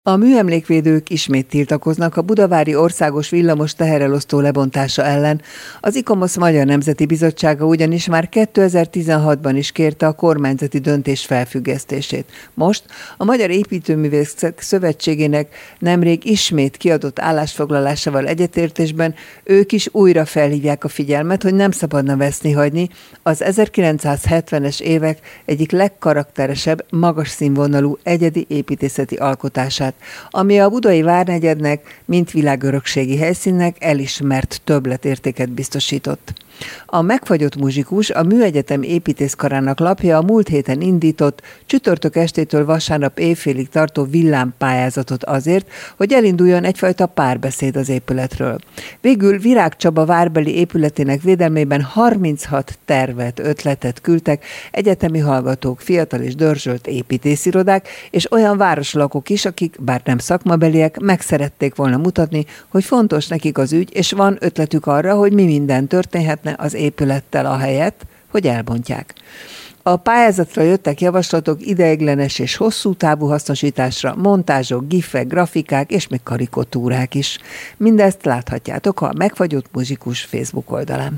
A műemlékvédők ismét tiltakoznak a budavári országos villamos teherelosztó lebontása ellen. Az ICOMOS Magyar Nemzeti Bizottsága ugyanis már 2016-ban is kérte a kormányzati döntés felfüggesztését. Most a Magyar Építőművészek Szövetségének nemrég ismét kiadott állásfoglalásával egyetértésben ők is újra felhívják a figyelmet, hogy nem szabadna veszni hagyni az 1970-es évek egyik legkarakteresebb, magas színvonalú egyedi építészeti alkotását, ami a budai várnegyednek, mint világörökségi helyszínnek elismert többletértéket biztosított. A megfagyott muzsikus a Műegyetem építészkarának lapja a múlt héten indított, csütörtök estétől vasárnap éjfélig tartó villámpályázatot azért, hogy elinduljon egyfajta párbeszéd az épületről. Végül Virág Csaba várbeli épületének védelmében 36 tervet, ötletet küldtek egyetemi hallgatók, fiatal és dörzsölt építészirodák, és olyan városlakók is, akik, bár nem szakmabeliek, meg szerették volna mutatni, hogy fontos nekik az ügy, és van ötletük arra, hogy mi minden történhetne az épülettel ahelyett, hogy elbontják. A pályázatra jöttek javaslatok ideiglenes és hosszú távú hasznosításra, montázsok, gifek, grafikák és még karikatúrák is. Mindezt láthatjátok a Megfagyott Muzsikus Facebook oldalán.